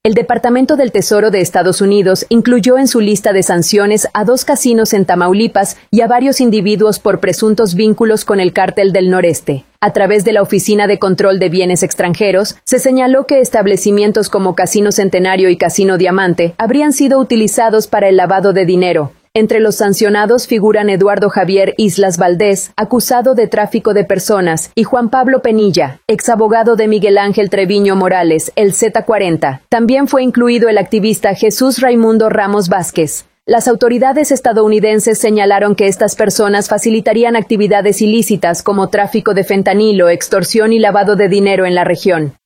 El Departamento del Tesoro de Estados Unidos incluyó en su lista de sanciones a 2 casinos en Tamaulipas y a varios individuos por presuntos vínculos con el Cártel del Noreste. A través de la Oficina de Control de Bienes Extranjeros, se señaló que establecimientos como Casino Centenario y Casino Diamante habrían sido utilizados para el lavado de dinero. Entre los sancionados figuran Eduardo Javier Islas Valdés, acusado de tráfico de personas, y Juan Pablo Penilla, exabogado de Miguel Ángel Treviño Morales, el Z40. También fue incluido el activista Jesús Raimundo Ramos Vázquez. Las autoridades estadounidenses señalaron que estas personas facilitarían actividades ilícitas como tráfico de fentanilo, extorsión y lavado de dinero en la región.